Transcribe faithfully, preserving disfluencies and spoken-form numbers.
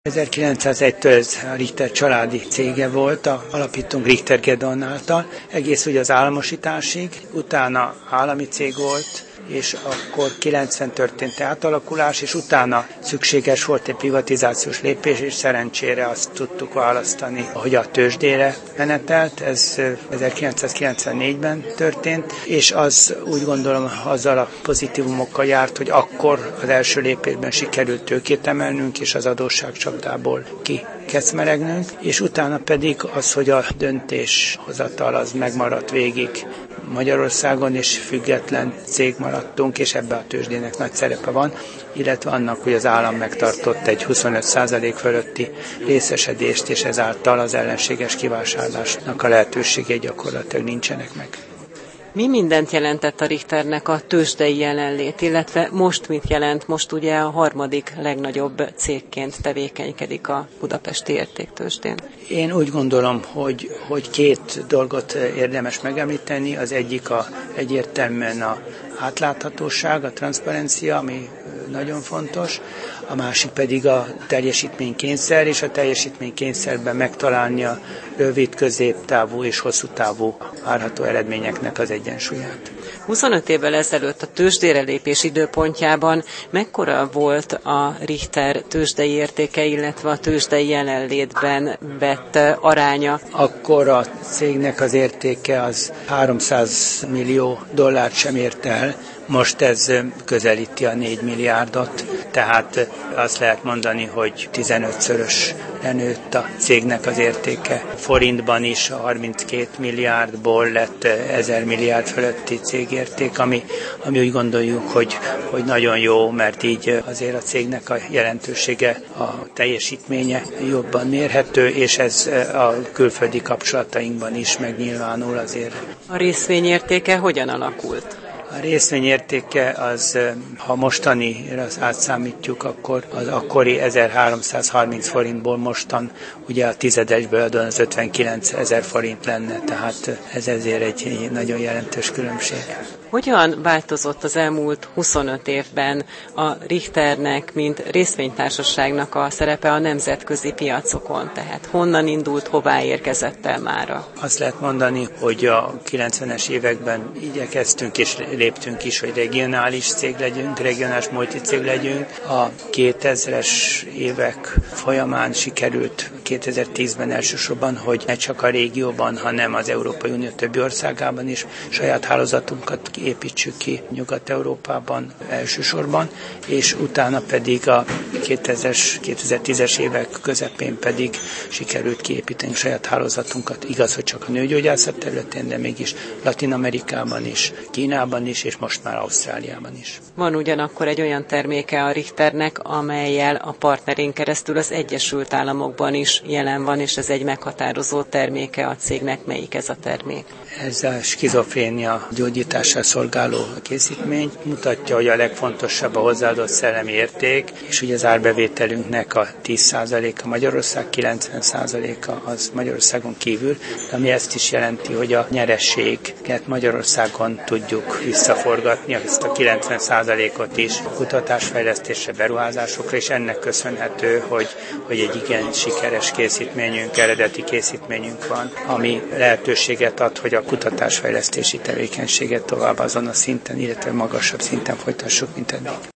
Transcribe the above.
ezerkilencszázegytől ez a Richter családi cége volt, a alapítónk Richter Gedeon által, egész ugye az államosításig, utána állami cég volt, és akkor kilencven történt átalakulás, és utána szükséges volt egy privatizációs lépés, és szerencsére azt tudtuk választani, hogy a tőzsdére menetelt, ez ezerkilencszázkilencvennégyben történt, és az úgy gondolom azzal a pozitívumokkal járt, hogy akkor az első lépésben sikerült tőkét emelnünk, és az adósságcsapdából kikecmeregnünk, és utána pedig az, hogy a döntéshozatal az megmaradt végig Magyarországon, és független cég maradtunk, és ebbe a tőzsdének nagy szerepe van, illetve annak, hogy az állam megtartott egy huszonöt százalék fölötti részesedést, és ezáltal az ellenséges kivásárlásnak a lehetőségei gyakorlatilag nincsenek meg. Mi mindent jelentett a Richternek a tőzsdei jelenlét, illetve most mit jelent? Most ugye a harmadik legnagyobb cégként tevékenykedik a budapesti értéktőzsdén. Én úgy gondolom, hogy, hogy két dolgot érdemes megemlíteni. Az egyik a, egyértelműen a átláthatóság, a transzparencia, ami nagyon fontos, a másik pedig a teljesítménykényszer, és a teljesítménykényszerben megtalálni a rövid, középtávú és hosszú távú várható eredményeknek az egyensúlyát. huszonöt évvel ezelőtt a tőzsdére lépés időpontjában mekkora volt a Richter tőzsdei értéke, illetve a tőzsdei jelenlétben vett aránya? Akkor a cégnek az értéke az háromszáz millió dollárt sem ért el, most ez közelíti a négy milliárdot, tehát azt lehet mondani, hogy tizenötszörös lenőtt a cégnek az értéke. Forintban is a harminckét milliárdból lett ezer milliárd fölötti cégérték, ami, ami úgy gondoljuk, hogy, hogy nagyon jó, mert így azért a cégnek a jelentősége, a teljesítménye jobban mérhető, és ez a külföldi kapcsolatainkban is megnyilvánul azért. A részvényértéke hogyan alakult? A részvény értéke az, ha mostanira átszámítjuk, akkor az akkori ezerháromszázharminc forintból mostan ugye a tizedesből adóan az ötvenkilenc ezer forint lenne, tehát ez ezért egy nagyon jelentős különbség. Hogyan változott az elmúlt huszonöt évben a Richternek, mint részvénytársaságnak a szerepe a nemzetközi piacokon? Tehát honnan indult, hová érkezett el mára? Azt lehet mondani, hogy a kilencvenes években igyekeztünk és léptünk is, hogy regionális cég legyünk, regionális multicég legyünk. A kétezres évek folyamán sikerült kétezer-tízben elsősorban, hogy ne csak a régióban, hanem az Európai Unió többi országában is saját hálózatunkat építsük ki Nyugat-Európában elsősorban, és utána pedig a kétezres, kétezer-tízes évek közepén pedig sikerült kiépíteni saját hálózatunkat. Igaz, hogy csak a nőgyógyászat területén, de mégis Latin-Amerikában is, Kínában is, és most már Ausztráliában is. Van ugyanakkor egy olyan terméke a Richternek, amellyel a partnerén keresztül az Egyesült Államokban is jelen van, és ez egy meghatározó terméke a cégnek. Melyik ez a termék? Ez a skizofrénia gyógyításra szolgáló készítmény mutatja, hogy a legfontosabb a hozzáadott szellemi érték, és ugye az árbevételünknek a tíz százaléka Magyarország, kilencven százaléka az Magyarországon kívül, de ami ezt is jelenti, hogy a nyerességet Magyarországon tudjuk visszaforgatni, ezt a kilencven százalékot is kutatásfejlesztésre, beruházásokra, és ennek köszönhető, hogy, hogy egy igen sikeres készítményünk, eredeti készítményünk van, ami lehetőséget ad, hogy a kutatásfejlesztési tevékenységet tovább azon a szinten, illetve magasabb szinten folytassuk, mint eddig.